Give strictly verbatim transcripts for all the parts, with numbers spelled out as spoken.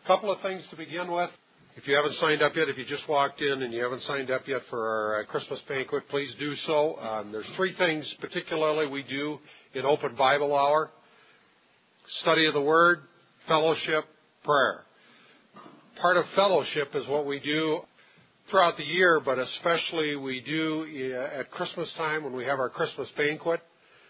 couple of things to begin with. If you haven't signed up yet, if you just walked in and you haven't signed up yet for our uh, Christmas banquet, please do so. Um, there's three things particularly we do in Open Bible Hour: study of the Word, fellowship, prayer. Part of fellowship is what we do throughout the year, but especially we do uh, at Christmas time when we have our Christmas banquet.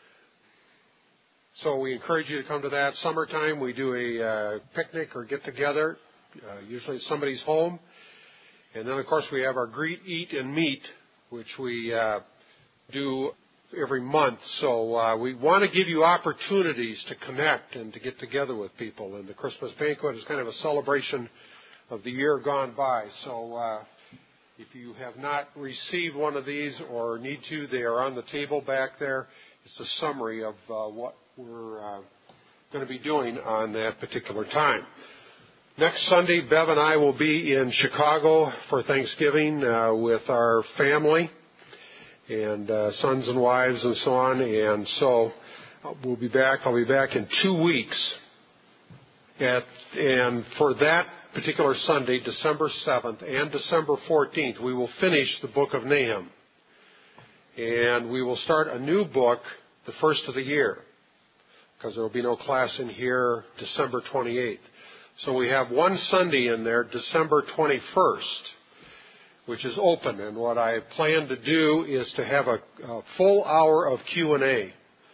So we encourage you to come to that. Summertime, we do a uh, picnic or get-together, uh, usually at somebody's home. And then, of course, we have our Greet, Eat, and Meet, which we uh, do every month. So uh, we want to give you opportunities to connect and to get together with people. And the Christmas banquet is kind of a celebration of the year gone by. So uh, if you have not received one of these or need to, they are on the table back there. It's a summary of uh, what we're uh, going to be doing on that particular time. Next Sunday, Bev and I will be in Chicago for Thanksgiving uh, with our family and uh, sons and wives and so on. And so we'll be back. I'll be back in two weeks. At, and for that particular Sunday, December seventh and December fourteenth, we will finish the book of Nahum. And we will start a new book the first of the year, because there will be no class in here December twenty-eighth. So we have one Sunday in there, December twenty-first, which is open. And what I plan to do is to have a, a full hour of Q and A.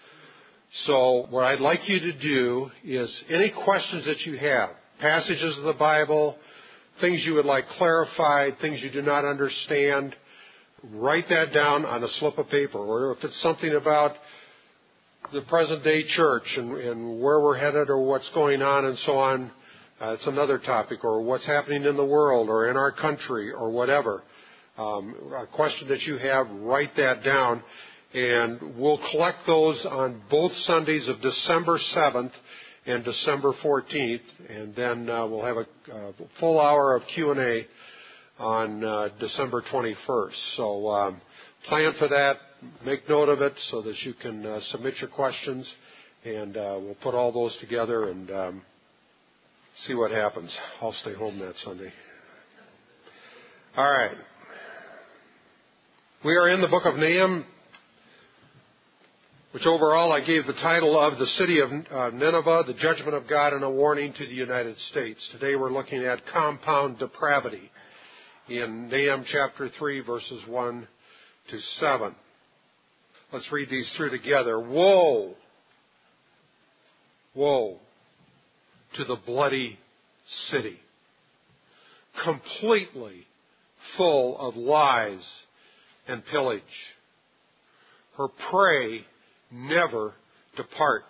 So what I'd like you to do is any questions that you have, passages of the Bible, things you would like clarified, things you do not understand, write that down on a slip of paper. Or if it's something about the present-day church and, and where we're headed or what's going on and so on, uh, it's another topic, or what's happening in the world or in our country or whatever. Um, a question that you have, write that down, and we'll collect those on both Sundays of December seventh and December fourteenth, and then uh, we'll have a, a full hour of Q and A on uh, December twenty-first. So um, plan for that. Make note of it so that you can uh, submit your questions, and uh, we'll put all those together and um, see what happens. I'll stay home that Sunday. All right. We are in the book of Nahum, which overall I gave the title of The City of uh, Nineveh, the Judgment of God and a Warning to the United States. Today we're looking at compound depravity in Nahum chapter three, verses one to seven. Let's read these through together. Woe! Woe to the bloody city, completely full of lies and pillage. Her prey never departs.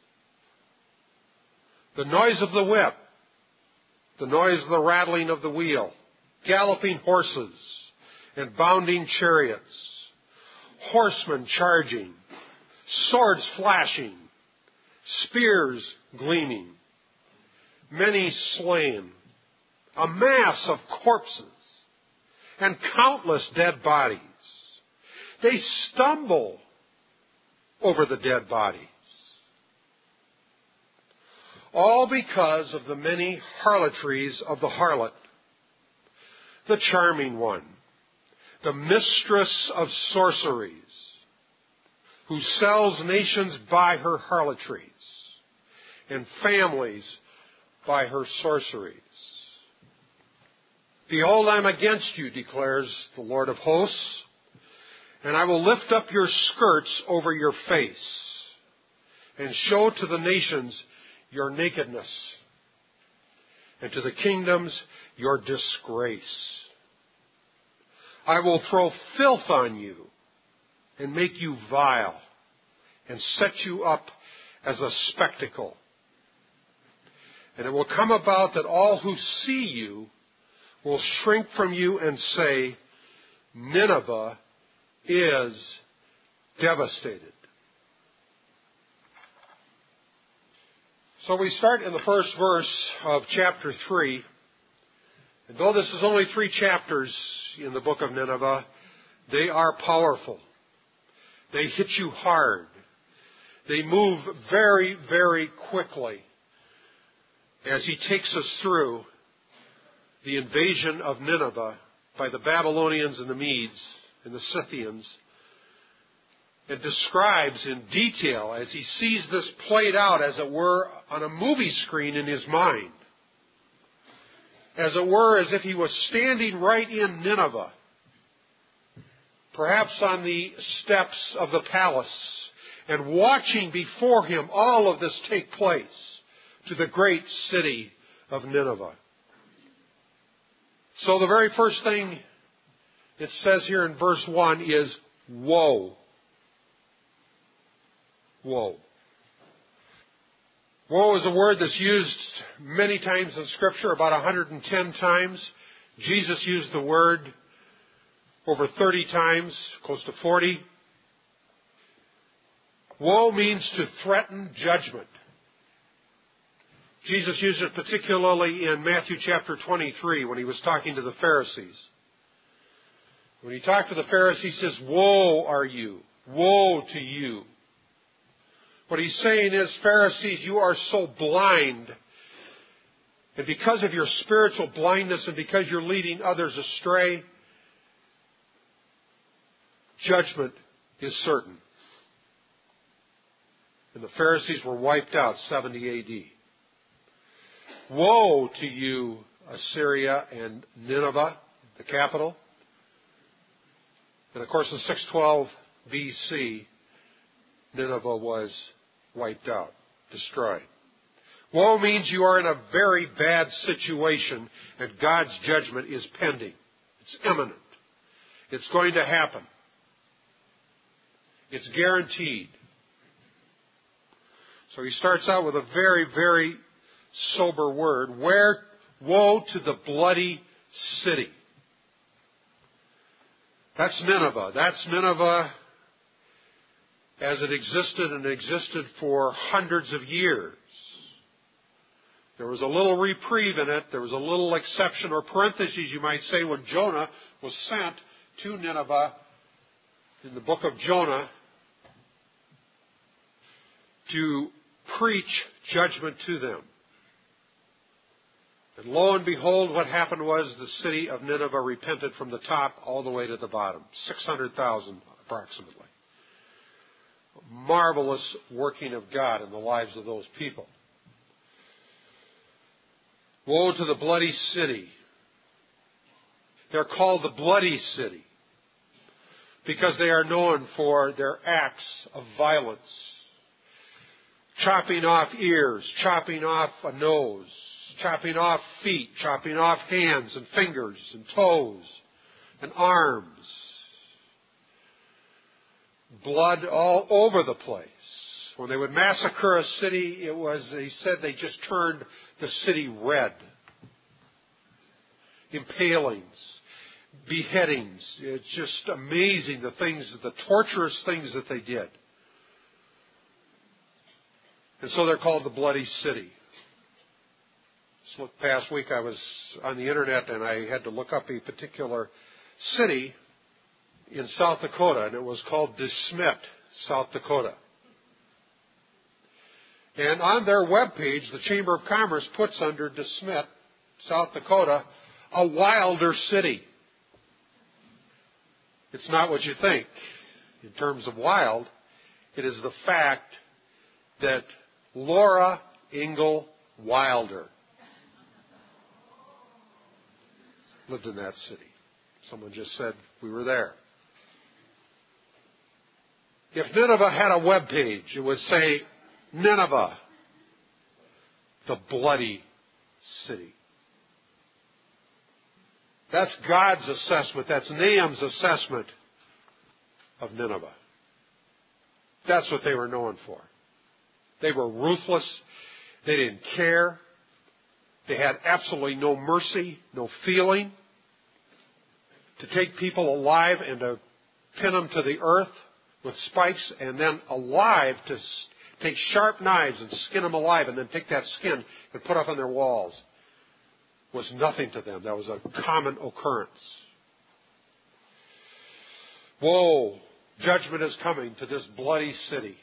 The noise of the whip, the noise of the rattling of the wheel, galloping horses and bounding chariots, horsemen charging, swords flashing, spears gleaming, many slain, a mass of corpses, and countless dead bodies. They stumble over the dead bodies, all because of the many harlotries of the harlot, the charming one, the mistress of sorceries, who sells nations by her harlotries and families by her sorceries. Behold, I am against you, declares the Lord of hosts, and I will lift up your skirts over your face and show to the nations your nakedness, and to the kingdoms your disgrace. I will throw filth on you and make you vile and set you up as a spectacle. And it will come about that all who see you will shrink from you and say, Nineveh is devastated. So we start in the first verse of chapter three. And though this is only three chapters in the book of Nineveh, they are powerful. They hit you hard. They move very, very quickly as he takes us through the invasion of Nineveh by the Babylonians and the Medes and the Scythians, and describes in detail as he sees this played out, as it were, on a movie screen in his mind. As it were, as if he was standing right in Nineveh, perhaps on the steps of the palace, and watching before him all of this take place to the great city of Nineveh. So the very first thing it says here in verse one is, woe. Woe. Woe is a word that's used many times in Scripture, about one hundred ten times. Jesus used the word over thirty times, close to forty. Woe means to threaten judgment. Jesus used it particularly in Matthew chapter twenty-three when he was talking to the Pharisees. When he talked to the Pharisees, he says, woe are you, woe to you. What he's saying is, Pharisees, you are so blind, and because of your spiritual blindness and because you're leading others astray, judgment is certain. And the Pharisees were wiped out, seventy A D. Woe to you, Assyria and Nineveh, the capital. And of course, in six twelve B C, Nineveh was wiped out, destroyed. Woe means you are in a very bad situation and God's judgment is pending. It's imminent. It's going to happen. It's guaranteed. So he starts out with a very, very sober word. Where, woe to the bloody city. That's Nineveh. That's Nineveh as it existed and existed for hundreds of years. There was a little reprieve in it. There was a little exception or parentheses, you might say, when Jonah was sent to Nineveh in the book of Jonah to preach judgment to them. And lo and behold, what happened was the city of Nineveh repented from the top all the way to the bottom. six hundred thousand approximately. A marvelous working of God in the lives of those people. Woe to the bloody city. They're called the bloody city because they are known for their acts of violence. Chopping off ears, chopping off a nose, chopping off feet, chopping off hands and fingers and toes and arms. Blood all over the place. When they would massacre a city, it was, they said they just turned the city red. Impalings, beheadings. It's just amazing the things, the torturous things that they did. And so they're called the bloody city. This past week I was on the internet and I had to look up a particular city in South Dakota, and it was called DeSmet, South Dakota. And on their webpage, the Chamber of Commerce puts under DeSmet, South Dakota, a wilder city. It's not what you think in terms of wild. It is the fact that Laura Ingalls Wilder lived in that city. Someone just said we were there. If Nineveh had a web page, it would say, Nineveh, the bloody city. That's God's assessment. That's Nahum's assessment of Nineveh. That's what they were known for. They were ruthless. They didn't care. They had absolutely no mercy, no feeling. To take people alive and to pin them to the earth with spikes, and then alive to take sharp knives and skin them alive, and then take that skin and put up on their walls, was nothing to them. That was a common occurrence. Woe! Judgment is coming to this bloody city.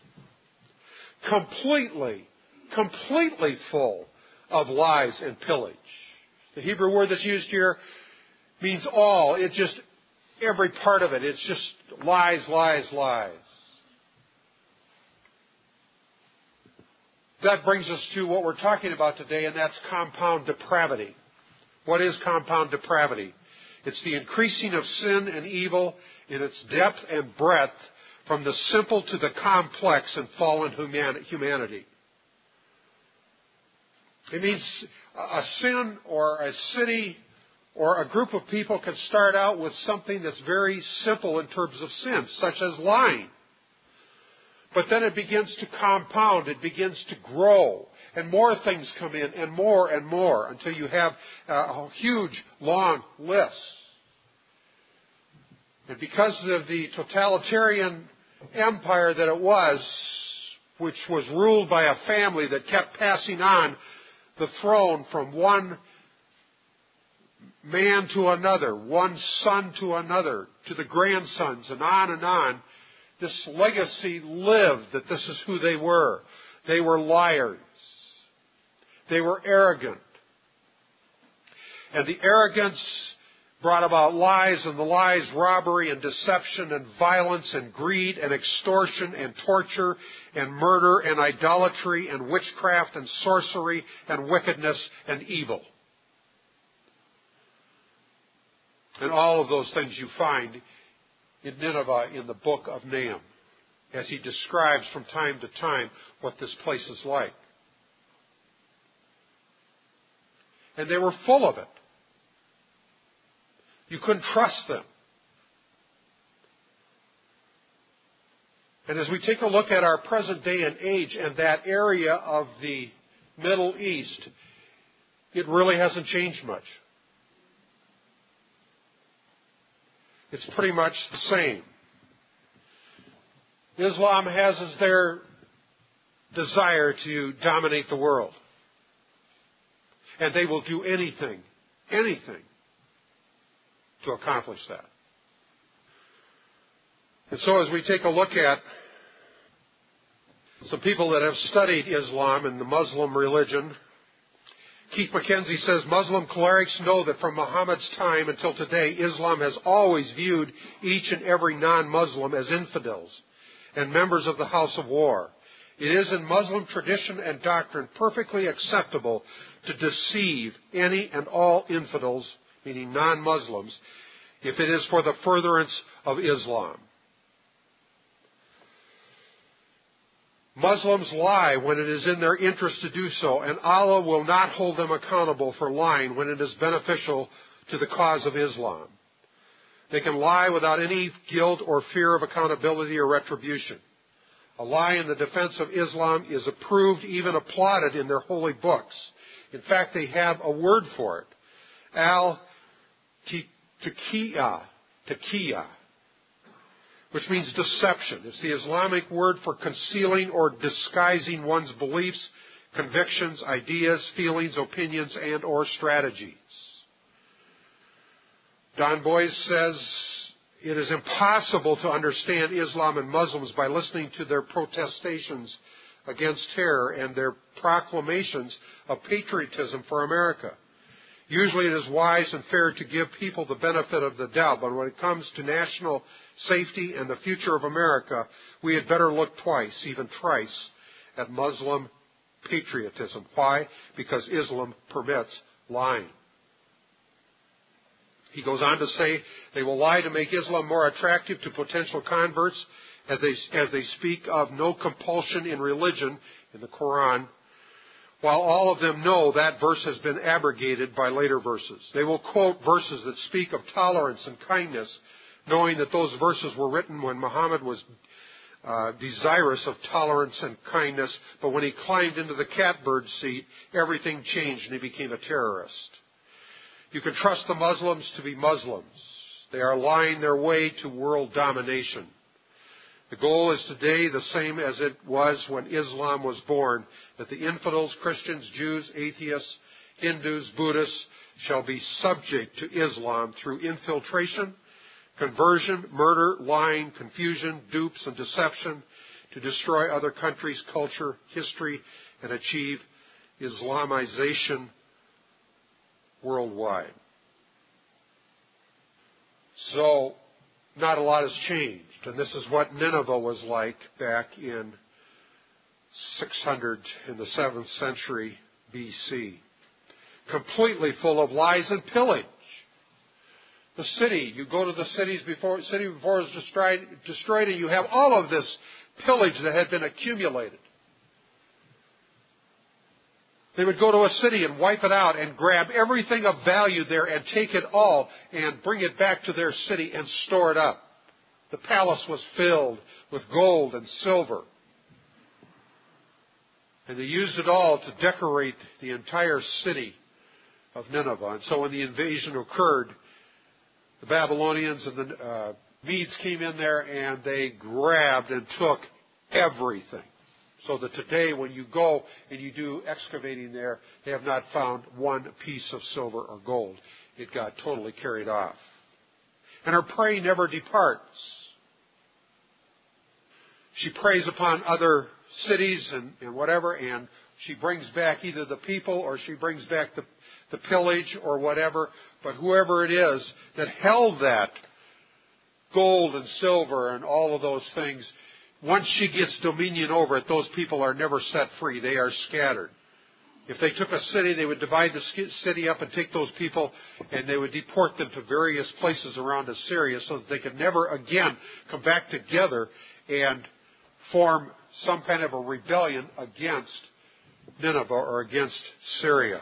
Completely, completely full of lies and pillage. The Hebrew word that's used here means all. It just, every part of it. It's just lies, lies, lies. That brings us to what we're talking about today, and that's compound depravity. What is compound depravity? It's the increasing of sin and evil in its depth and breadth from the simple to the complex and fallen humanity. It means a sin or a city or a group of people can start out with something that's very simple in terms of sin, such as lying. But then it begins to compound, it begins to grow, and more things come in, and more and more, until you have a huge, long list. And because of the totalitarian empire that it was, which was ruled by a family that kept passing on the throne from one man to another, one son to another, to the grandsons, and on and on, this legacy lived that this is who they were. They were liars. They were arrogant. And the arrogance brought about lies, and the lies, robbery and deception and violence and greed and extortion and torture and murder and idolatry and witchcraft and sorcery and wickedness and evil. And all of those things you find in Nineveh in the book of Nahum, as he describes from time to time what this place is like. And they were full of it. You couldn't trust them. And as we take a look at our present day and age and that area of the Middle East, it really hasn't changed much. It's pretty much the same. Islam has as their desire to dominate the world. And they will do anything, anything to accomplish that. And so as we take a look at some people that have studied Islam and the Muslim religion, Keith Mackenzie says, Muslim clerics know that from Muhammad's time until today, Islam has always viewed each and every non-Muslim as infidels and members of the house of war. It is in Muslim tradition and doctrine perfectly acceptable to deceive any and all infidels, meaning non-Muslims, if it is for the furtherance of Islam. Muslims lie when it is in their interest to do so, and Allah will not hold them accountable for lying when it is beneficial to the cause of Islam. They can lie without any guilt or fear of accountability or retribution. A lie in the defense of Islam is approved, even applauded in their holy books. In fact, they have a word for it. Al-Taqiyya, taqiyya, which means deception. It's the Islamic word for concealing or disguising one's beliefs, convictions, ideas, feelings, opinions, and or strategies. Don Boys says, it is impossible to understand Islam and Muslims by listening to their protestations against terror and their proclamations of patriotism for America. Usually it is wise and fair to give people the benefit of the doubt, but when it comes to national safety and the future of America, we had better look twice, even thrice, at Muslim patriotism. Why? Because Islam permits lying. He goes on to say, they will lie to make Islam more attractive to potential converts as they, as they speak of no compulsion in religion in the Quran, while all of them know that verse has been abrogated by later verses. They will quote verses that speak of tolerance and kindness, knowing that those verses were written when Muhammad was uh, desirous of tolerance and kindness, but when he climbed into the catbird seat, everything changed and he became a terrorist. You can trust the Muslims to be Muslims. They are lying their way to world domination. The goal is today the same as it was when Islam was born, that the infidels, Christians, Jews, atheists, Hindus, Buddhists shall be subject to Islam through infiltration, conversion, murder, lying, confusion, dupes, and deception to destroy other countries' culture, history, and achieve Islamization worldwide. So, not a lot has changed. And this is what Nineveh was like back in six hundred in the seventh century B C. Completely full of lies and pillage. The city, you go to the cities before, city before it was destroyed, destroyed, and you have all of this pillage that had been accumulated. They would go to a city and wipe it out and grab everything of value there and take it all and bring it back to their city and store it up. The palace was filled with gold and silver. And they used it all to decorate the entire city of Nineveh. And so when the invasion occurred, the Babylonians and the uh, Medes came in there and they grabbed and took everything. So that today when you go and you do excavating there, they have not found one piece of silver or gold. It got totally carried off. And her prey never departs. She preys upon other cities and, and whatever, and she brings back either the people or she brings back the, the pillage or whatever. But whoever it is that held that gold and silver and all of those things, once she gets dominion over it, those people are never set free. They are scattered. If they took a city, they would divide the city up and take those people and they would deport them to various places around Assyria so that they could never again come back together and form some kind of a rebellion against Nineveh or against Syria.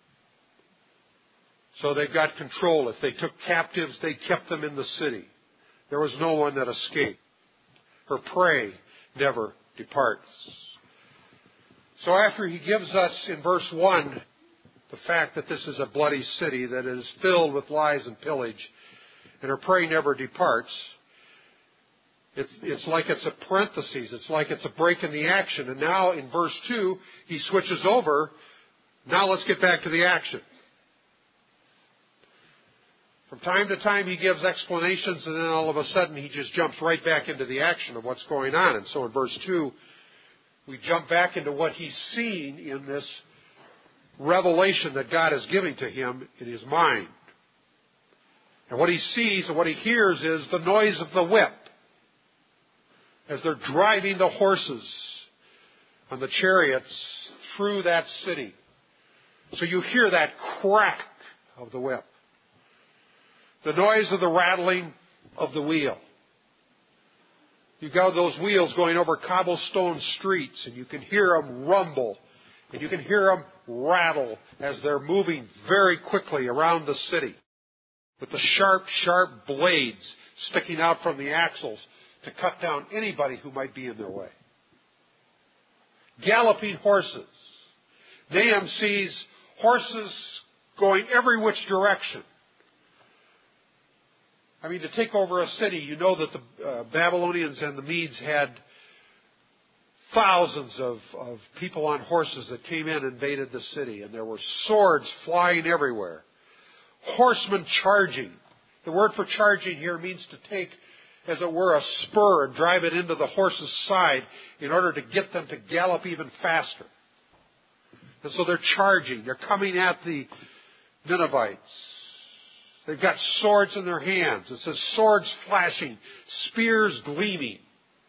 So they got control. If they took captives, they kept them in the city. There was no one that escaped. Her prey never departs. So after he gives us in verse one the fact that this is a bloody city that is filled with lies and pillage, and her prey never departs, it's, it's like it's a parenthesis. It's like it's a break in the action. And now in verse two, he switches over. Now let's get back to the action. From time to time he gives explanations and then all of a sudden he just jumps right back into the action of what's going on. And so in verse two, we jump back into what he's seen in this revelation that God is giving to him in his mind. And what he sees and what he hears is the noise of the whip as they're driving the horses on the chariots through that city. So you hear that crack of the whip. The noise of the rattling of the wheel. You've got those wheels going over cobblestone streets, and you can hear them rumble, and you can hear them rattle as they're moving very quickly around the city, with the sharp, sharp blades sticking out from the axles to cut down anybody who might be in their way. Galloping horses. Nahum sees horses going every which direction. I mean, to take over a city, you know that the uh, Babylonians and the Medes had thousands of, of people on horses that came in and invaded the city, and there were swords flying everywhere. Horsemen charging. The word for charging here means to take, as it were, a spur and drive it into the horse's side in order to get them to gallop even faster. And so they're charging. They're coming at the Ninevites. They've got swords in their hands. It says swords flashing, spears gleaming.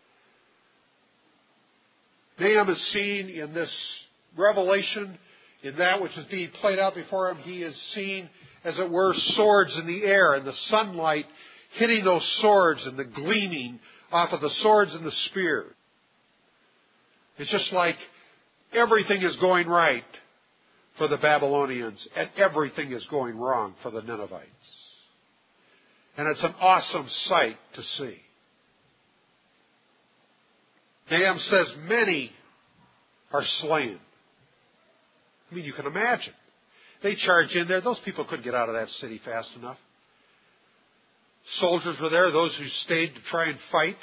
Nahum is seen in this revelation, in that which is being played out before him. He is seen, as it were, swords in the air and the sunlight hitting those swords and the gleaming off of the swords and the spear. It's just like everything is going right for the Babylonians, and everything is going wrong for the Ninevites. And it's an awesome sight to see. Nahum says many are slain. I mean, you can imagine. They charge in there. Those people couldn't get out of that city fast enough. Soldiers were there. Those who stayed to try and fight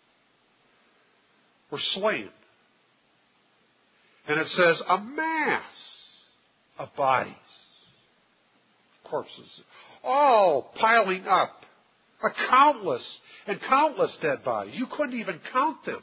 were slain. And it says a mass of bodies, corpses, all piling up, a countless and countless dead bodies. You couldn't even count them.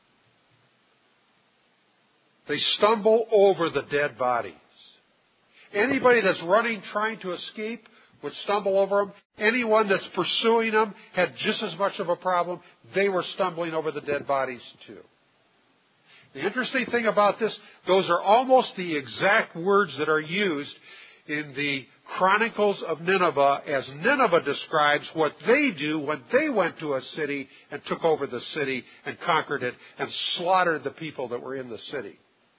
They stumble over the dead bodies. Anybody that's running, trying to escape, would stumble over them. Anyone that's pursuing them had just as much of a problem. They were stumbling over the dead bodies too. The interesting thing about this, those are almost the exact words that are used in the Chronicles of Nineveh as Nineveh describes what they do when they went to a city and took over the city and conquered it and slaughtered the people that were in the city.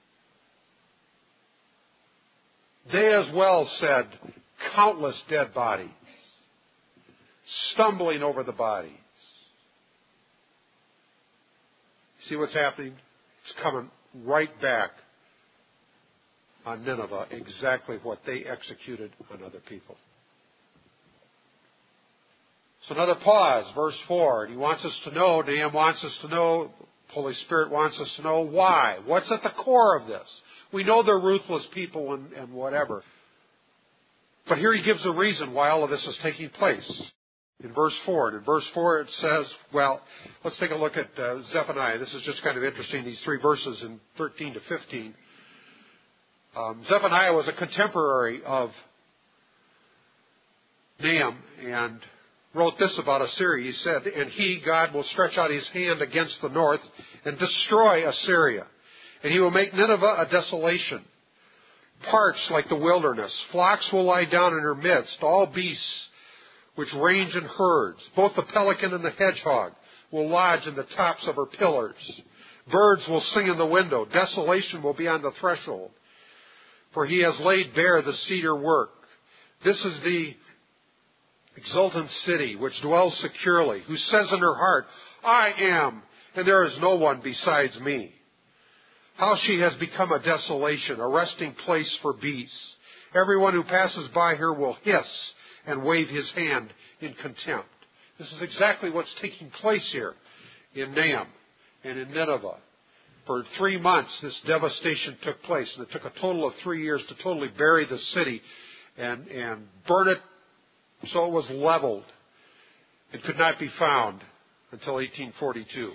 They as well said, countless dead bodies, stumbling over the bodies. See what's happening? It's coming right back on Nineveh, exactly what they executed on other people. So another pause, verse four. And he wants us to know, Nahum wants us to know, Holy Spirit wants us to know why. What's at the core of this? We know they're ruthless people and, and whatever. But here he gives a reason why all of this is taking place. In verse four. And in verse four it says, well, let's take a look at uh, Zephaniah. This is just kind of interesting, these three verses in thirteen to fifteen. Um, Zephaniah was a contemporary of Nahum and wrote this about Assyria. He said, and he, God, will stretch out his hand against the north and destroy Assyria. And he will make Nineveh a desolation, parched like the wilderness. Flocks will lie down in her midst, all beasts which range in herds. Both the pelican and the hedgehog will lodge in the tops of her pillars. Birds will sing in the window. Desolation will be on the threshold. For he has laid bare the cedar work. This is the exultant city which dwells securely, who says in her heart, I am, and there is no one besides me. How she has become a desolation, a resting place for beasts. Everyone who passes by her will hiss and wave his hand in contempt. This is exactly what's taking place here in Nahum and in Nineveh. For three months, this devastation took place, and it took a total of three years to totally bury the city and, and burn it so it was leveled and could not be found until eighteen forty-two.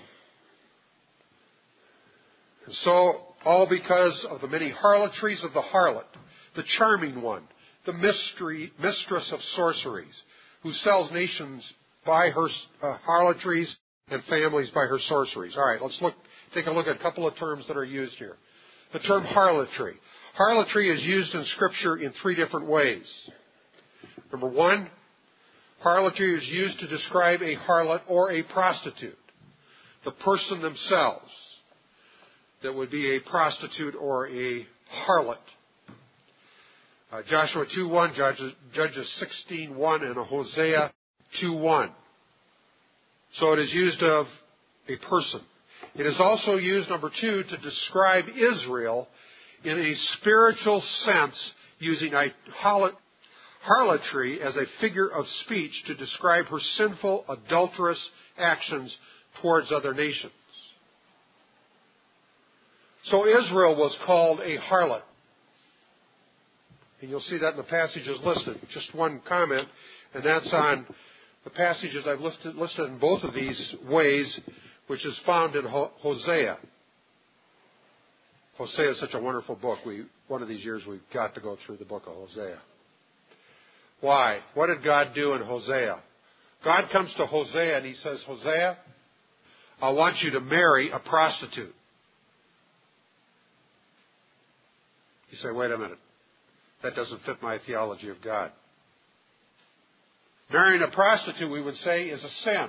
And so, all because of the many harlotries of the harlot, the charming one, the mystery, mistress of sorceries, who sells nations by her uh, harlotries and families by her sorceries. All right, let's look. Take a look at a couple of terms that are used here. The term harlotry. Harlotry is used in Scripture in three different ways. Number one, harlotry is used to describe a harlot or a prostitute. The person themselves that would be a prostitute or a harlot. Uh, Joshua two one, Judges, Judges sixteen one, and Hosea two one. So it is used of a person. It is also used, number two, to describe Israel in a spiritual sense, using a harlotry as a figure of speech to describe her sinful, adulterous actions towards other nations. So Israel was called a harlot. And you'll see that in the passages listed. Just one comment, and that's on the passages I've listed, listed in both of these ways, which is found in Hosea. Hosea is such a wonderful book. We, one of these years we've got to go through the book of Hosea. Why? What did God do in Hosea? God comes to Hosea and he says, Hosea, I want you to marry a prostitute. You say, wait a minute. That doesn't fit my theology of God. Marrying a prostitute, we would say, is a sin.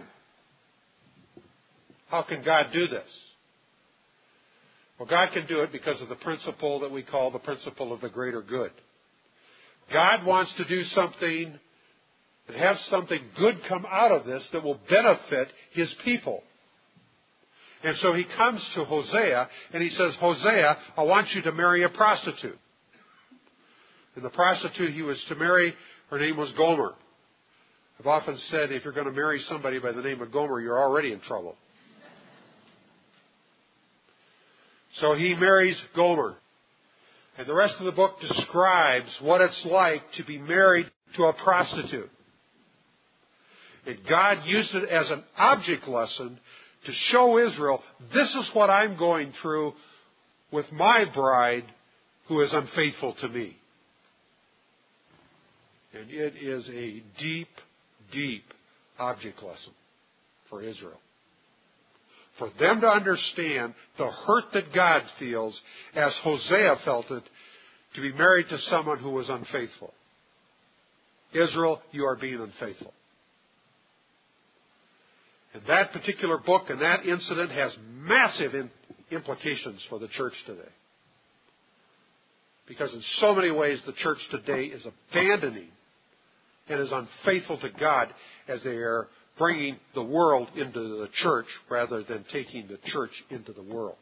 How can God do this? Well, God can do it because of the principle that we call the principle of the greater good. God wants to do something and have something good come out of this that will benefit His people. And so He comes to Hosea and He says, Hosea, I want you to marry a prostitute. And the prostitute he was to marry, her name was Gomer. I've often said if you're going to marry somebody by the name of Gomer, you're already in trouble. So he marries Gomer. And the rest of the book describes what it's like to be married to a prostitute. And God used it as an object lesson to show Israel, this is what I'm going through with my bride who is unfaithful to me. And it is a deep, deep object lesson for Israel. For them to understand the hurt that God feels, as Hosea felt it, to be married to someone who was unfaithful. Israel, you are being unfaithful. And that particular book and that incident has massive in- implications for the church today. Because in so many ways the church today is abandoning and is unfaithful to God as they are bringing the world into the church rather than taking the church into the world.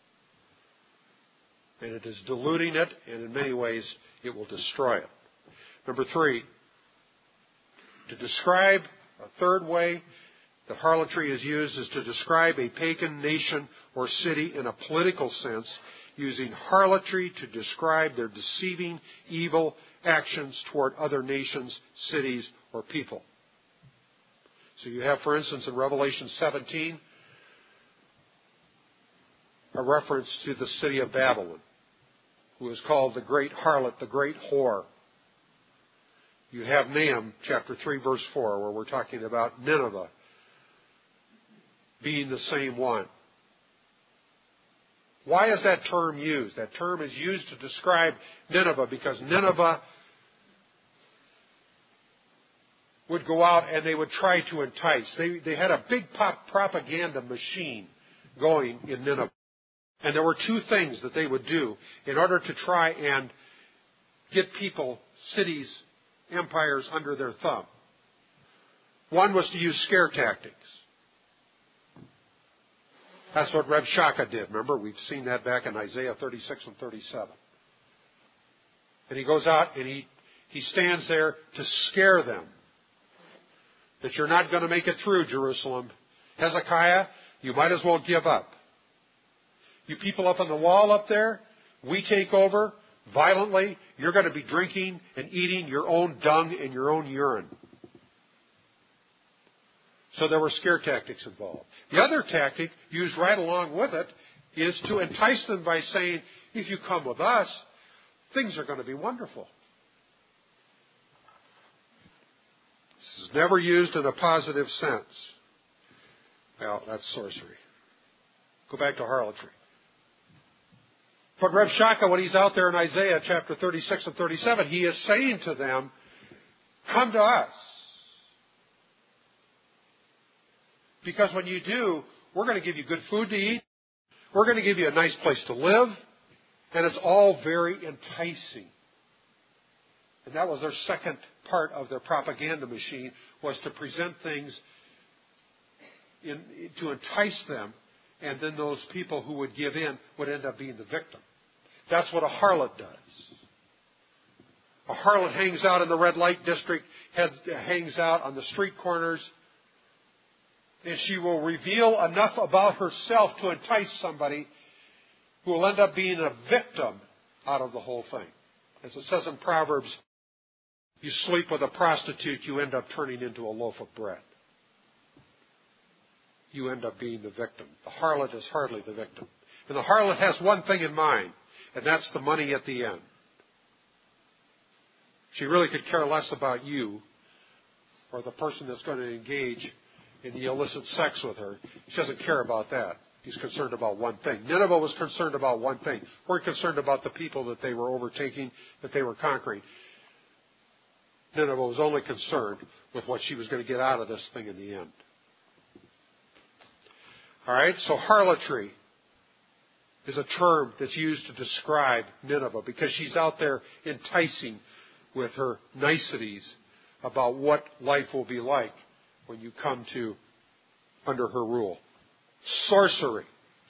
And it is diluting it, and in many ways it will destroy it. Number three, to describe a third way that harlotry is used is to describe a pagan nation or city in a political sense, using harlotry to describe their deceiving, evil actions toward other nations, cities, or people. So you have, for instance, in Revelation seventeen, a reference to the city of Babylon, who is called the great harlot, the great whore. You have Nahum chapter three, verse four, where we're talking about Nineveh being the same one. Why is that term used? That term is used to describe Nineveh because Nineveh would go out and they would try to entice. They, they had a big pop propaganda machine going in Nineveh. And there were two things that they would do in order to try and get people, cities, empires under their thumb. One was to use scare tactics. That's what Reb Shaka did. Remember, we've seen that back in Isaiah thirty-six and thirty-seven. And he goes out and he, he stands there to scare them that you're not going to make it through Jerusalem. Hezekiah, you might as well give up. You people up on the wall up there, we take over violently. You're going to be drinking and eating your own dung and your own urine. So there were scare tactics involved. The other tactic, used right along with it, is to entice them by saying, if you come with us, things are going to be wonderful. This is never used in a positive sense. Well, that's sorcery. Go back to harlotry. But Reb Shaka, when he's out there in Isaiah chapter thirty-six and thirty-seven, he is saying to them, come to us. Because when you do, we're going to give you good food to eat. We're going to give you a nice place to live. And it's all very enticing. And that was their second part of their propaganda machine, was to present things in, to entice them. And then those people who would give in would end up being the victim. That's what a harlot does. A harlot hangs out in the red light district, hangs out on the street corners, and she will reveal enough about herself to entice somebody who will end up being a victim out of the whole thing. As it says in Proverbs, you sleep with a prostitute, you end up turning into a loaf of bread. You end up being the victim. The harlot is hardly the victim. And the harlot has one thing in mind, and that's the money at the end. She really could care less about you or the person that's going to engage in the illicit sex with her. She doesn't care about that. He's concerned about one thing. Nineveh was concerned about one thing. We're concerned about the people that they were overtaking, that they were conquering. Nineveh was only concerned with what she was going to get out of this thing in the end. All right, so harlotry is a term that's used to describe Nineveh because she's out there enticing with her niceties about what life will be like when you come to under her rule. Sorcery.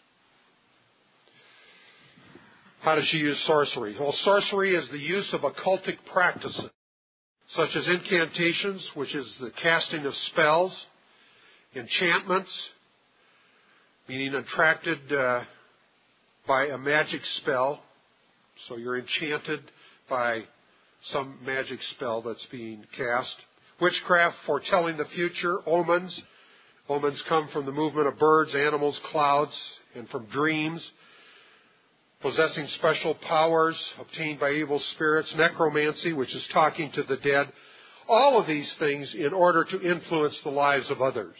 How does she use sorcery? Well, sorcery is the use of occultic practices, such as incantations, which is the casting of spells, enchantments, meaning attracted uh, by a magic spell. So you're enchanted by some magic spell that's being cast. Witchcraft, foretelling the future. Omens. Omens come from the movement of birds, animals, clouds, and from dreams. possessing special powers obtained by evil spirits, necromancy, which is talking to the dead. All of these things in order to influence the lives of others.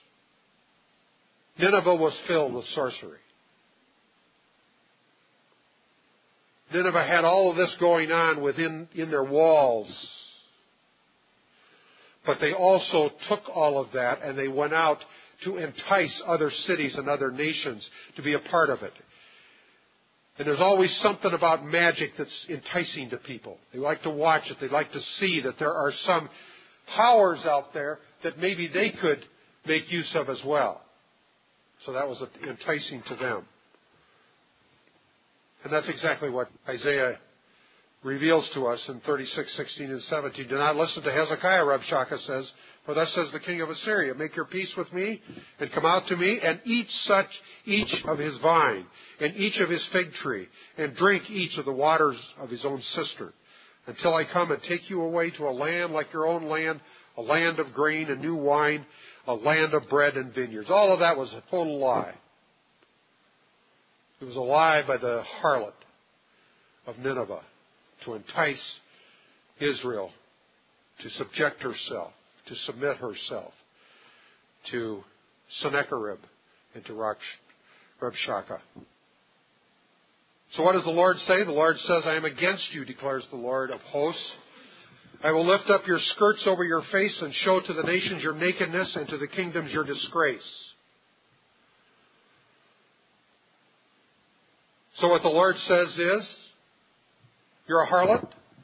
Nineveh was filled with sorcery. Nineveh had all of this going on within in their walls. But they also took all of that and they went out to entice other cities and other nations to be a part of it. And there's always something about magic that's enticing to people. They like to watch it. They like to see that there are some powers out there that maybe they could make use of as well. So that was enticing to them. And that's exactly what Isaiah reveals to us in thirty-six, sixteen, and seventeen. Do not listen to Hezekiah, Rabshakeh says, for thus says the king of Assyria, make your peace with me, and come out to me, and eat such each of his vine, and each of his fig tree, and drink each of the waters of his own cistern, until I come and take you away to a land like your own land, a land of grain and new wine, a land of bread and vineyards. All of that was a total lie. It was a lie by the harlot of Nineveh to entice Israel to subject herself, to submit herself to Sennacherib and to Rabshakeh. So what does the Lord say? The Lord says, I am against you, declares the Lord of hosts. I will lift up your skirts over your face and show to the nations your nakedness and to the kingdoms your disgrace. So what the Lord says is, you're a harlot.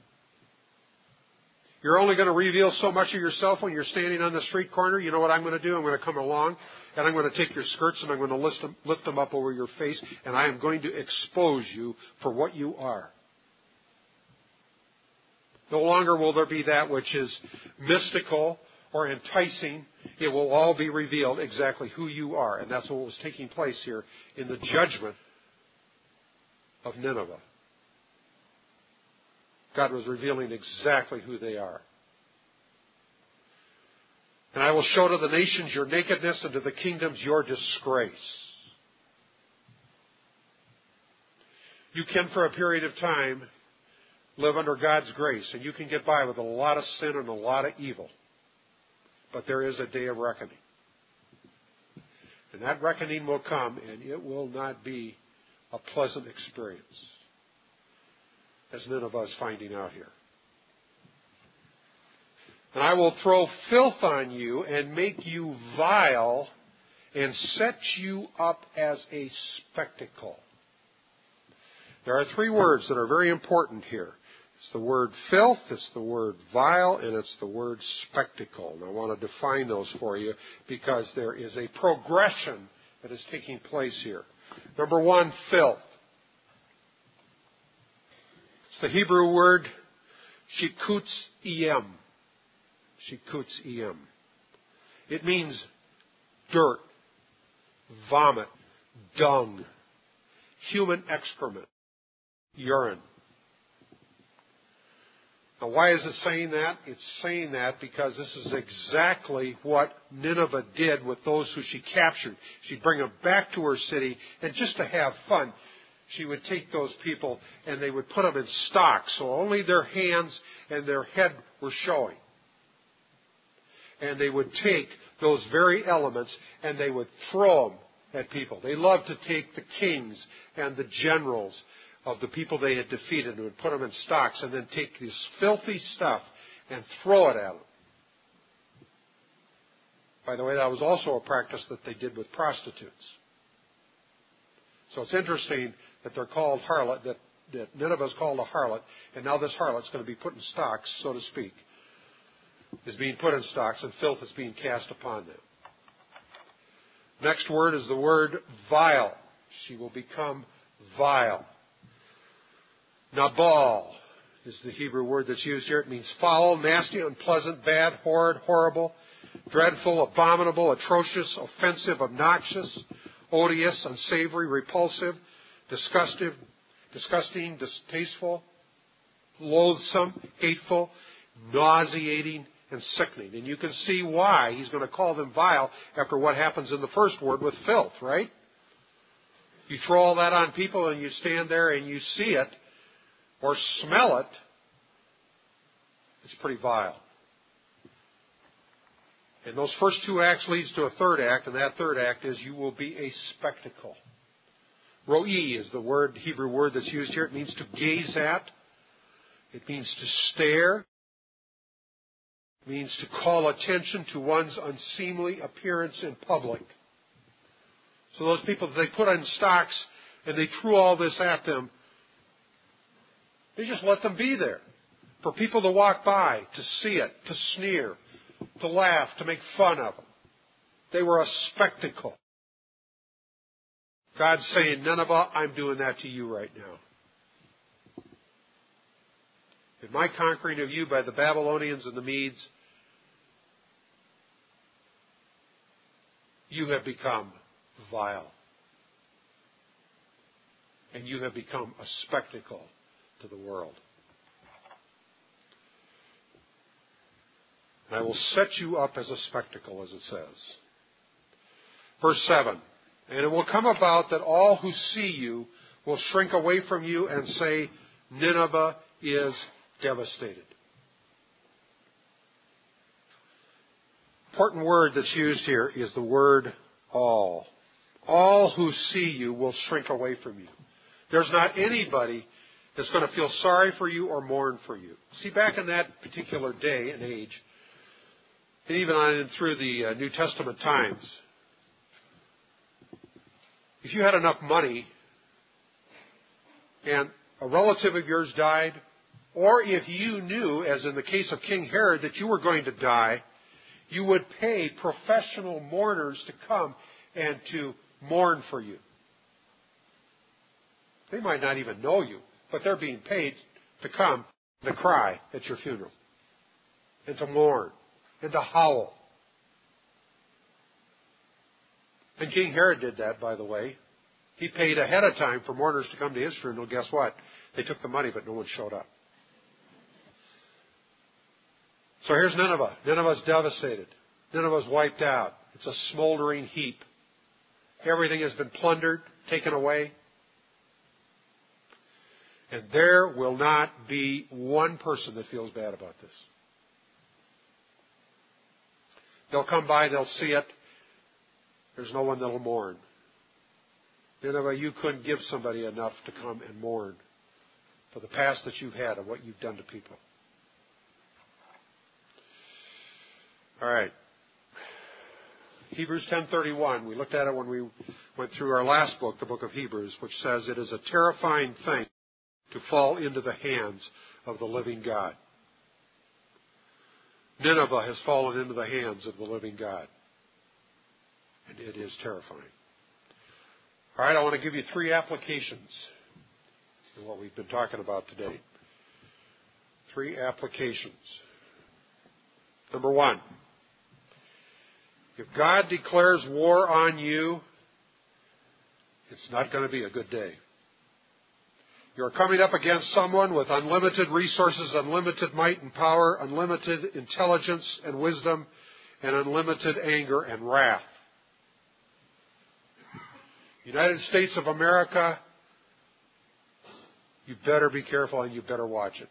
You're only going to reveal so much of yourself when you're standing on the street corner. You know what I'm going to do? I'm going to come along and I'm going to take your skirts and I'm going to lift them, lift them up over your face and I am going to expose you for what you are. No longer will there be that which is mystical or enticing. It will all be revealed exactly who you are. And that's what was taking place here in the judgment of Nineveh. God was revealing exactly who they are. And I will show to the nations your nakedness and to the kingdoms your disgrace. You can, for a period of time, live under God's grace, and you can get by with a lot of sin and a lot of evil. But there is a day of reckoning. And that reckoning will come, and it will not be a pleasant experience, as Nineveh is finding out here. And I will throw filth on you and make you vile and set you up as a spectacle. There are three words that are very important here. It's the word filth, it's the word vile, and it's the word spectacle. And I want to define those for you because there is a progression that is taking place here. Number one, filth. It's the Hebrew word shikutz em. Shikutz em. It means dirt, vomit, dung, human excrement, urine. Now, why is it saying that? It's saying that because this is exactly what Nineveh did with those who she captured. She'd bring them back to her city, and just to have fun, she would take those people and they would put them in stocks, so only their hands and their head were showing. And they would take those very elements and they would throw them at people. They loved to take the kings and the generals of the people they had defeated and would put them in stocks and then take this filthy stuff and throw it at them. By the way, that was also a practice that they did with prostitutes. So it's interesting that they're called harlot, that, that Nineveh is called a harlot, and now this harlot's going to be put in stocks, so to speak, is being put in stocks, and filth is being cast upon them. Next word is the word vile. She will become vile. Nabal is the Hebrew word that's used here. It means foul, nasty, unpleasant, bad, horrid, horrible, dreadful, abominable, atrocious, offensive, obnoxious, odious, unsavory, repulsive, disgusting, disgusting, distasteful, loathsome, hateful, nauseating, and sickening. And you can see why he's going to call them vile after what happens in the first word with filth, right? You throw all that on people and you stand there and you see it or smell it, it's pretty vile. And those first two acts leads to a third act, and that third act is you will be a spectacle. Ro'i is the word, Hebrew word that's used here. It means to gaze at. It means to stare. It means to call attention to one's unseemly appearance in public. So those people that they put on stocks and they threw all this at them, they just let them be there. For people to walk by, to see it, to sneer, to laugh, to make fun of them. They were a spectacle. God's saying, Nineveh, I'm doing that to you right now. In my conquering of you by the Babylonians and the Medes, you have become vile. And you have become a spectacle to the world. And I will set you up as a spectacle, as it says. Verse seven. And it will come about that all who see you will shrink away from you and say, Nineveh is devastated. Important word that's used here is the word all. All who see you will shrink away from you. There's not anybody that's going to feel sorry for you or mourn for you. See, back in that particular day and age, and even on and through the uh, New Testament times, if you had enough money and a relative of yours died, or if you knew, as in the case of King Herod, that you were going to die, you would pay professional mourners to come and to mourn for you. They might not even know you, but they're being paid to come to cry at your funeral and to mourn and to howl. And King Herod did that, by the way. He paid ahead of time for mourners to come to his funeral. Guess what? They took the money, but no one showed up. So here's Nineveh. Nineveh's devastated. Nineveh's wiped out. It's a smoldering heap. Everything has been plundered, taken away. And there will not be one person that feels bad about this. They'll come by, they'll see it. There's no one that'll mourn. Nineveh, you couldn't give somebody enough to come and mourn for the past that you've had and what you've done to people. All right. Hebrews ten thirty-one. We looked at it when we went through our last book, the book of Hebrews, which says it is a terrifying thing to fall into the hands of the living God. Nineveh has fallen into the hands of the living God. And it is terrifying. All right, I want to give you three applications in what we've been talking about today. Three applications. Number one, if God declares war on you, it's not going to be a good day. You're coming up against someone with unlimited resources, unlimited might and power, unlimited intelligence and wisdom, and unlimited anger and wrath. United States of America, you better be careful and you better watch it.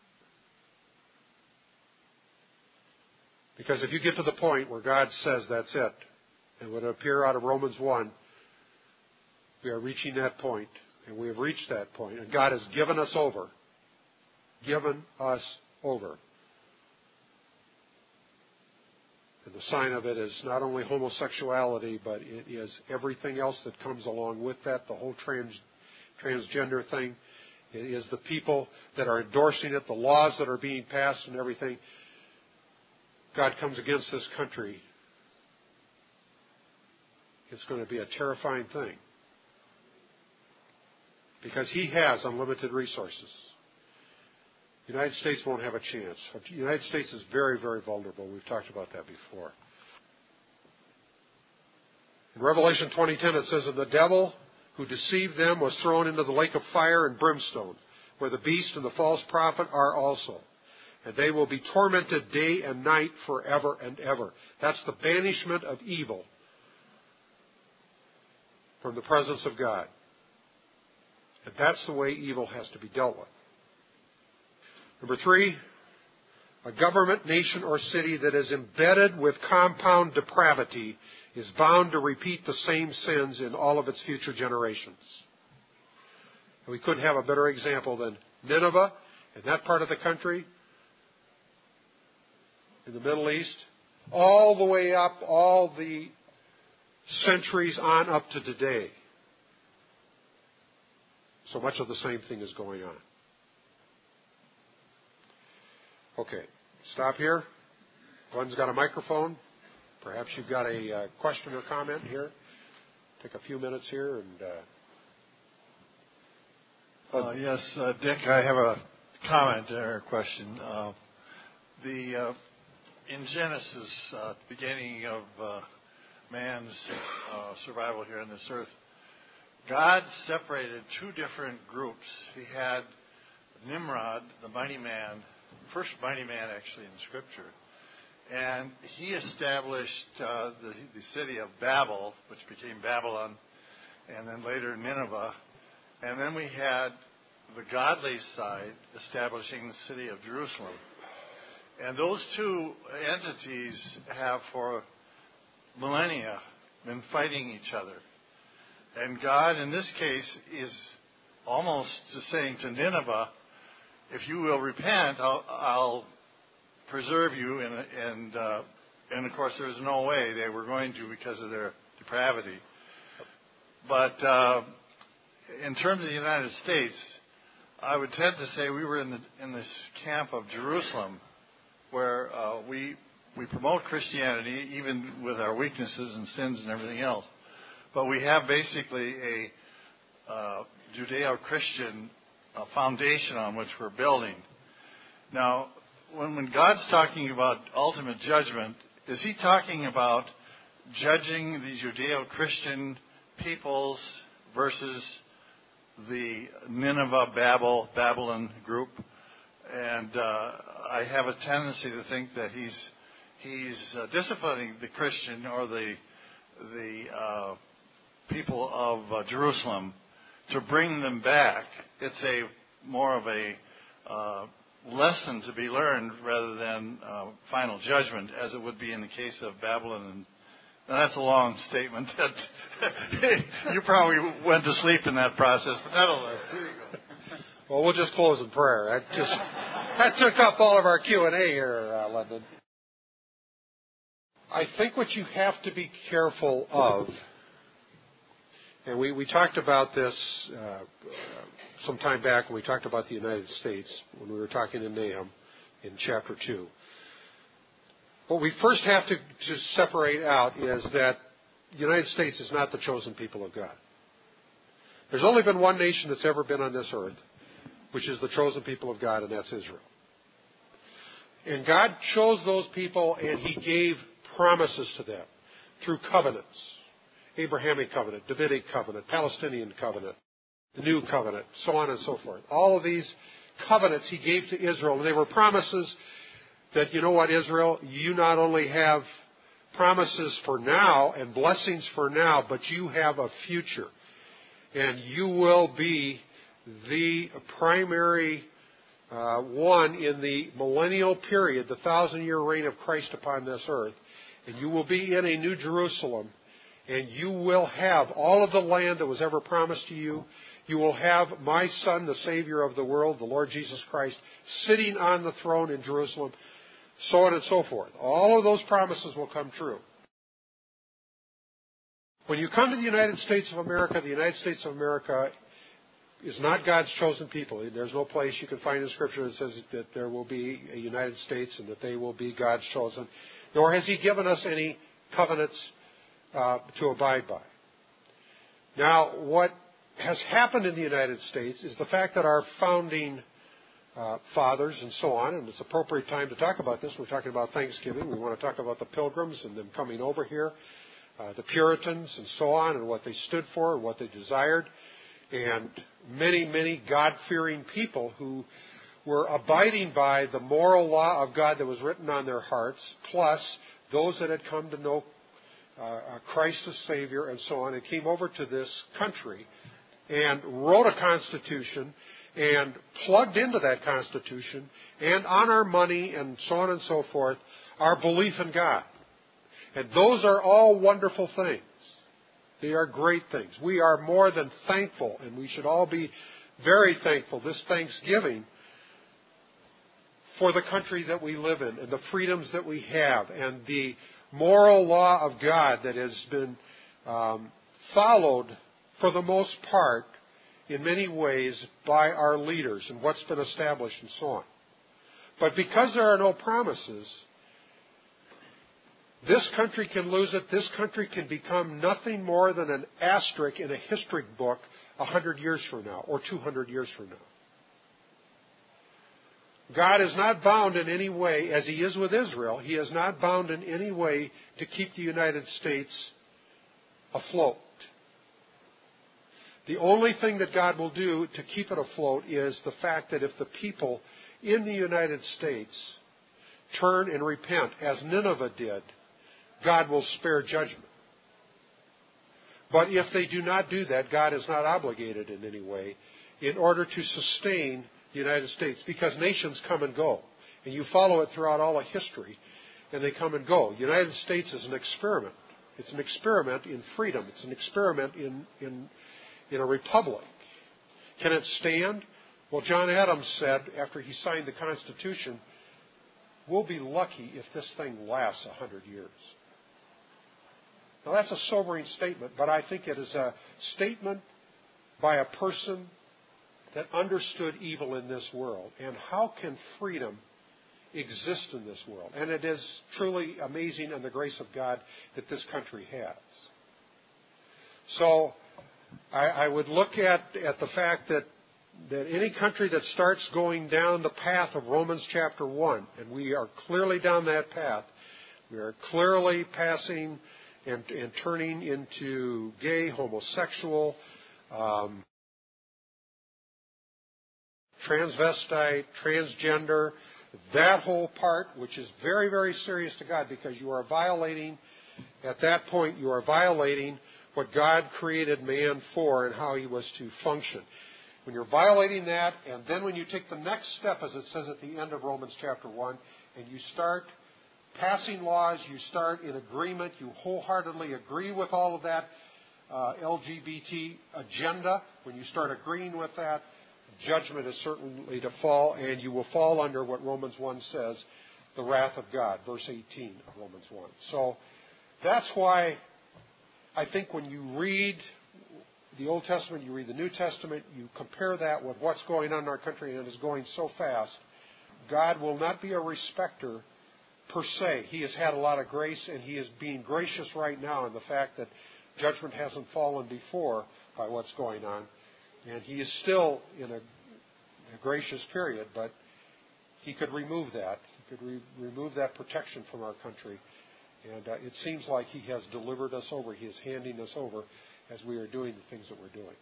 Because if you get to the point where God says that's it, and it would appear out of Romans one, we are reaching that point, and we have reached that point, and God has given us over. Given us over. And the sign of it is not only homosexuality, but it is everything else that comes along with that, the whole trans, transgender thing. It is the people that are endorsing it, the laws that are being passed and everything. God comes against this country. It's going to be a terrifying thing. Because He has unlimited resources. The United States won't have a chance. The United States is very, very vulnerable. We've talked about that before. In Revelation twenty ten it says, "And the devil who deceived them was thrown into the lake of fire and brimstone, where the beast and the false prophet are also. And they will be tormented day and night forever and ever." That's the banishment of evil from the presence of God. And that's the way evil has to be dealt with. Number three, a government, nation, or city that is embedded with compound depravity is bound to repeat the same sins in all of its future generations. And we couldn't have a better example than Nineveh in that part of the country, in the Middle East, all the way up, all the centuries on up to today. So much of the same thing is going on. Okay, stop here. Glenn's got a microphone. Perhaps you've got a uh, question or comment here. Take a few minutes here and. Uh, uh, yes, uh, Dick, I have a comment or a question. Uh, the uh, in Genesis, uh, beginning of uh, man's uh, survival here on this earth, God separated two different groups. He had Nimrod, the mighty man. First mighty man, actually, in Scripture. And he established uh, the, the city of Babel, which became Babylon, and then later Nineveh. And then we had the godly side establishing the city of Jerusalem. And those two entities have, for millennia, been fighting each other. And God, in this case, is almost saying to Nineveh, if you will repent, I'll, I'll preserve you. And, and, uh, and of course, there's no way they were going to because of their depravity. But uh, in terms of the United States, I would tend to say we were in, the, in this camp of Jerusalem where uh, we, we promote Christianity, even with our weaknesses and sins and everything else. But we have basically a uh, Judeo-Christian a foundation on which we're building. Now, when, when God's talking about ultimate judgment, is he talking about judging the Judeo-Christian peoples versus the Nineveh, Babel, Babylon group? And uh, I have a tendency to think that he's he's uh, disciplining the Christian or the the uh, people of uh, Jerusalem to bring them back. It's a more of a uh, lesson to be learned rather than uh, final judgment, as it would be in the case of Babylon. And, and that's a long statement that you probably went to sleep in that process, but nevertheless, here you go. Well, we'll just close in prayer. That just that took up all of our Q and A here, uh, London. I think what you have to be careful of, and we, we talked about this uh, some time back when we talked about the United States, when we were talking in Nahum in chapter two. What we first have to, to separate out is that the United States is not the chosen people of God. There's only been one nation that's ever been on this earth, which is the chosen people of God, and that's Israel. And God chose those people, and He gave promises to them through covenants. Abrahamic covenant, Davidic covenant, Palestinian covenant, the new covenant, so on and so forth. All of these covenants He gave to Israel, and they were promises that, you know what, Israel, you not only have promises for now and blessings for now, but you have a future. And you will be the primary uh, one in the millennial period, the thousand-year reign of Christ upon this earth. And you will be in a new Jerusalem, and you will have all of the land that was ever promised to you. You will have my Son, the Savior of the world, the Lord Jesus Christ, sitting on the throne in Jerusalem, so on and so forth. All of those promises will come true. When you come to the United States of America, the United States of America is not God's chosen people. There's no place you can find in Scripture that says that there will be a United States and that they will be God's chosen. Nor has He given us any covenants uh, to abide by. Now, what has happened in the United States is the fact that our founding uh, fathers and so on, and it's an appropriate time to talk about this. We're talking about Thanksgiving. We want to talk about the Pilgrims and them coming over here, uh, the Puritans and so on, and what they stood for and what they desired, and many, many God-fearing people who were abiding by the moral law of God that was written on their hearts, plus those that had come to know uh, Christ as Savior and so on, and came over to this country and wrote a constitution and plugged into that constitution and on our money and so on and so forth our belief in God. And those are all wonderful things. They are great things. We are more than thankful, and we should all be very thankful this Thanksgiving for the country that we live in and the freedoms that we have and the moral law of God that has been um, followed for the most part in many ways by our leaders and what's been established and so on. But because there are no promises, this country can lose it. This country can become nothing more than an asterisk in a history book a hundred years from now or two hundred years from now. God is not bound in any way, as He is with Israel, He is not bound in any way to keep the United States afloat. The only thing that God will do to keep it afloat is the fact that if the people in the United States turn and repent, as Nineveh did, God will spare judgment. But if they do not do that, God is not obligated in any way in order to sustain the United States, because nations come and go. And you follow it throughout all of history, and they come and go. The United States is an experiment. It's an experiment in freedom. It's an experiment in, in, in a republic. Can it stand? Well, John Adams said, after he signed the Constitution, we'll be lucky if this thing lasts a hundred years. Now, that's a sobering statement, but I think it is a statement by a person that understood evil in this world. And how can freedom exist in this world? And it is truly amazing and the grace of God that this country has. So I, I would look at, at the fact that, that any country that starts going down the path of Romans chapter one, and we are clearly down that path, we are clearly passing and, and turning into gay, homosexual, um, transvestite, transgender, that whole part, which is very, very serious to God, because you are violating, at that point, you are violating what God created man for and how he was to function. When you're violating that, and then when you take the next step, as it says at the end of Romans chapter one, and you start passing laws, you start in agreement, you wholeheartedly agree with all of that uh, L G B T agenda, when you start agreeing with that, judgment is certainly to fall, and you will fall under what Romans one says, the wrath of God, verse eighteen of Romans one. So that's why I think when you read the Old Testament, you read the New Testament, you compare that with what's going on in our country, and it is going so fast, God will not be a respecter per se. He has had a lot of grace, and He is being gracious right now in the fact that judgment hasn't fallen before by what's going on. And He is still in a, a gracious period, but He could remove that. He could re- remove that protection from our country. And uh, it seems like He has delivered us over. He is handing us over as we are doing the things that we're doing.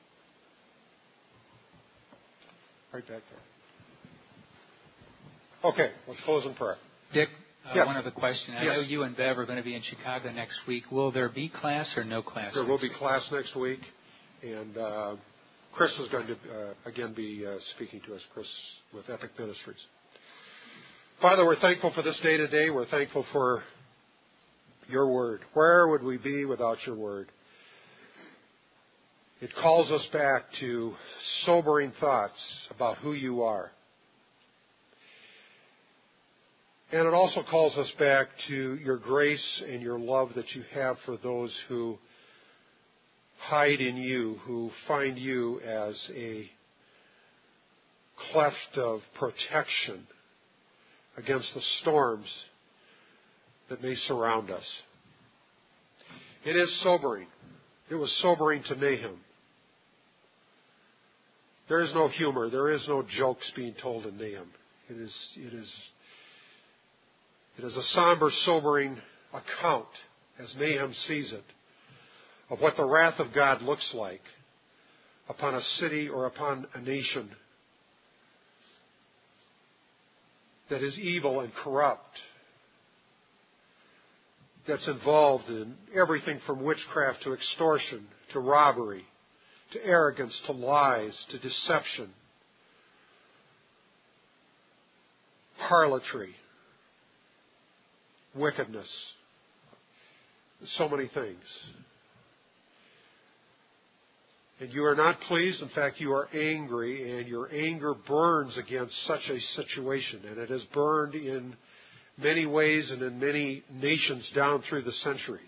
Right back there. Okay, let's close in prayer. Dick, uh, yes. one other question. I yes. know you and Bev are going to be in Chicago next week. Will there be class or no class? There will be class next week. And uh, Chris is going to, uh, again, be uh, speaking to us, Chris, with Epic Ministries. Father, we're thankful for this day today. We're thankful for Your Word. Where would we be without Your Word? It calls us back to sobering thoughts about who You are. And it also calls us back to Your grace and Your love that You have for those who hide in You, who find You as a cleft of protection against the storms that may surround us. It is sobering. It was sobering to Nahum. There is no humor. There is no jokes being told in Nahum. It is, it is, it is a somber, sobering account, as Nahum sees it, of what the wrath of God looks like upon a city or upon a nation that is evil and corrupt, that's involved in everything from witchcraft to extortion to robbery to arrogance, to lies, to deception, harlotry, wickedness, so many things. And you are not pleased. In fact, you are angry, and your anger burns against such a situation. And it has burned in many ways and in many nations down through the centuries.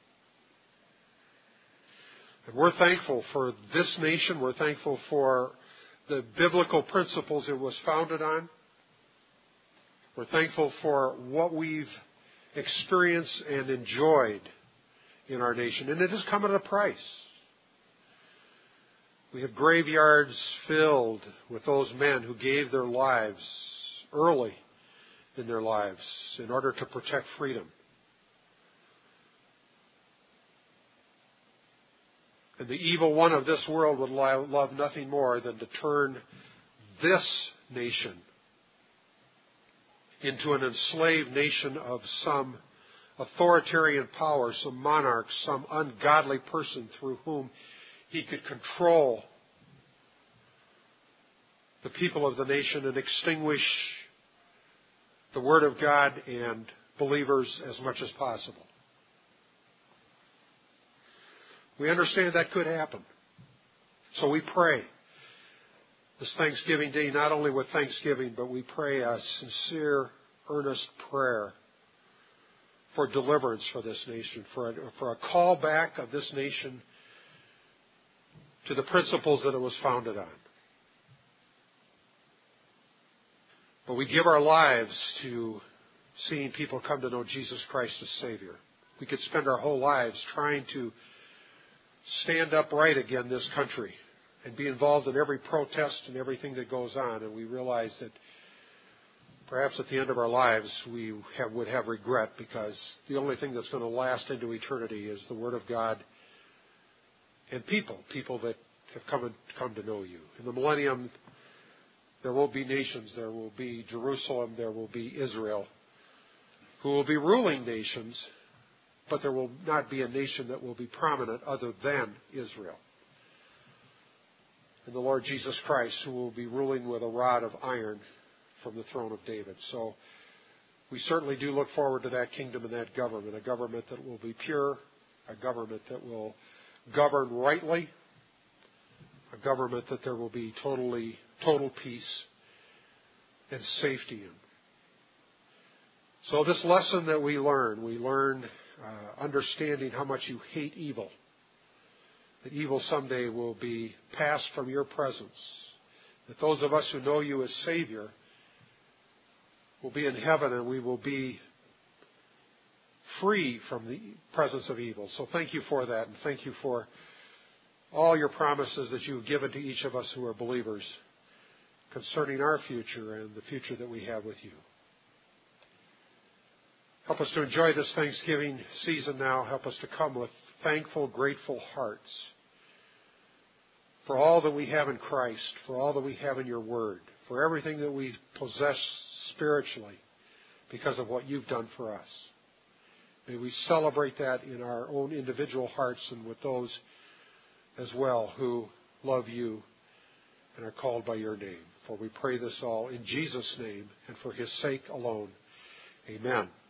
And we're thankful for this nation. We're thankful for the biblical principles it was founded on. We're thankful for what we've experienced and enjoyed in our nation. And it has come at a price. We have graveyards filled with those men who gave their lives early in their lives in order to protect freedom. And the evil one of this world would love nothing more than to turn this nation into an enslaved nation of some authoritarian power, some monarch, some ungodly person through whom he could control the people of the nation and extinguish the Word of God and believers as much as possible. We understand that could happen. So we pray this Thanksgiving Day, not only with thanksgiving, but we pray a sincere, earnest prayer for deliverance for this nation, for a, for a call back of this nation to the principles that it was founded on. But we give our lives to seeing people come to know Jesus Christ as Savior. We could spend our whole lives trying to stand up right again this country and be involved in every protest and everything that goes on. And we realize that perhaps at the end of our lives we have, would have regret, because the only thing that's going to last into eternity is the Word of God and people, people that have come and come to know you. In the millennium, there will be nations, there will be Jerusalem, there will be Israel, who will be ruling nations, but there will not be a nation that will be prominent other than Israel. And the Lord Jesus Christ, who will be ruling with a rod of iron from the throne of David. So we certainly do look forward to that kingdom and that government, a government that will be pure, a government that will govern rightly, a government that there will be totally, total peace and safety in. So this lesson that we learn, we learn uh, understanding how much you hate evil. That evil someday will be passed from your presence. That those of us who know you as Savior will be in heaven, and we will be free from the presence of evil. So thank you for that, and thank you for all your promises that you've given to each of us who are believers concerning our future and the future that we have with you. Help us to enjoy this Thanksgiving season now. Help us to come with thankful, grateful hearts for all that we have in Christ, for all that we have in your Word, for everything that we possess spiritually because of what you've done for us. May we celebrate that in our own individual hearts and with those as well who love you and are called by your name. For we pray this all in Jesus' name and for his sake alone. Amen.